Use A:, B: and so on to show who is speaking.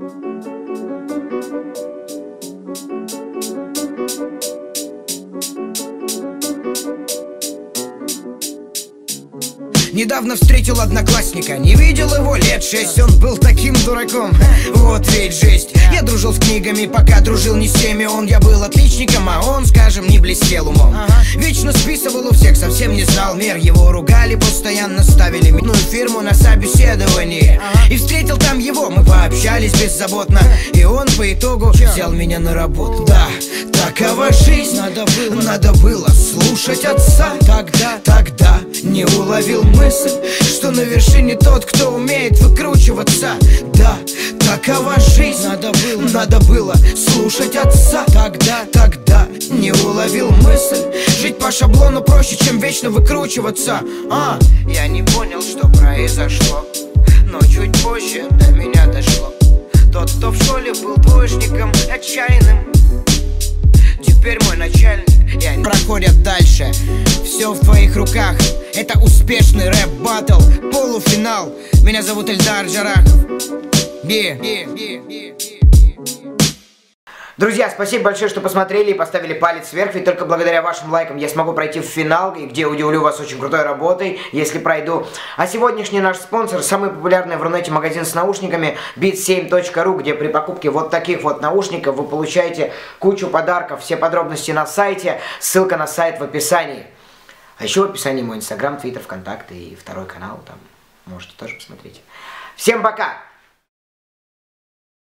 A: Недавно встретил одноклассника, не видел его лет 6. Он был таким дураком, вот ведь жесть. Я дружил с книгами, пока дружил не с теми. Я был отличником, а он, скажем, не блестел умом. Вечно списывал у всех, совсем не знал мер. Его ругали, постоянно ставили миную фирму на собеседовании. И встретил там его, мы пообщались беззаботно. И он по итогу взял меня на работу. Да, такова жизнь, надо было слушать отца. Тогда не уловил мысль, что на вершине тот, кто умеет выкручиваться. Да, такова жизнь, надо было слушать отца. Тогда не уловил мысль, жить по шаблону проще, чем вечно выкручиваться. Я не понял, что произошло, но чуть позже до меня дошло. Тот, кто в школе был двоечником отчаянным, теперь мой начальник. Проходят дальше, все в твоих руках. Это успешный рэп-баттл, полуфинал. Меня зовут Эльдар Джарахов. Друзья, спасибо большое, что посмотрели и поставили палец вверх. Ведь только благодаря вашим лайкам я смогу пройти в финал, и где удивлю вас очень крутой работой, если пройду. А сегодняшний наш спонсор — самый популярный в Рунете магазин с наушниками beats7.ru, где при покупке вот таких вот наушников вы получаете кучу подарков. Все подробности на сайте, ссылка на сайт в описании. А еще в описании мой инстаграм, твиттер, вконтакте и второй канал, там можете тоже посмотреть. Всем пока!